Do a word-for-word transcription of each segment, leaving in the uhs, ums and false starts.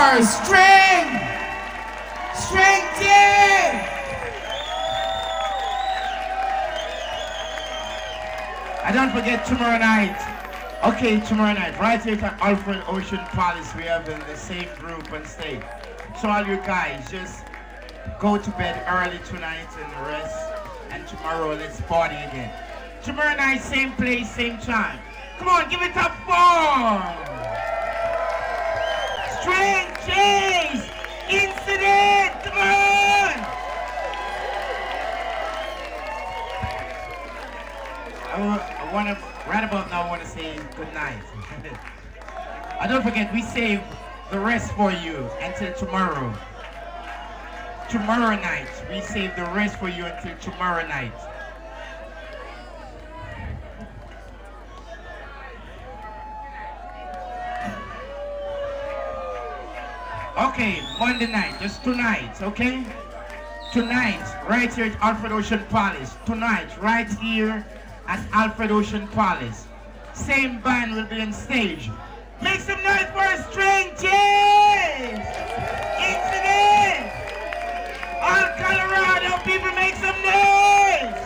for String! String Team! And don't forget tomorrow night. Okay, tomorrow night, right here at Alfred Ocean Palace, we have in the same group and stay. So all you guys, just go to bed early tonight and rest. And tomorrow, let's party again. Tomorrow night, same place, same time. Come on, give it up for String Chase Incident! Come on! I, I want to, right about now, I want to say good night. And don't forget, we save the rest for you until tomorrow. Tomorrow night, we save the rest for you until tomorrow night. Okay, Monday night, just tonight, okay? Tonight, right here at Alfred Ocean Palace. Tonight, right here at Alfred Ocean Palace. Same band will be on stage. Make some noise for a String Chase Incident! All Colorado people, make some noise!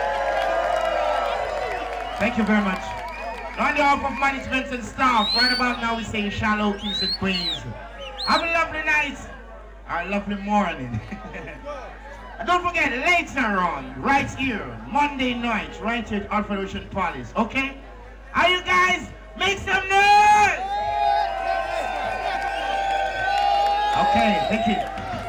Thank you very much. On behalf of management and staff, right about now we say shallow kings and queens. Have a lovely night, or a lovely morning. And don't forget, later on, right here, Monday night, right here at Alfred Ocean Palace, okay? Are you guys, make some noise! Okay, thank you.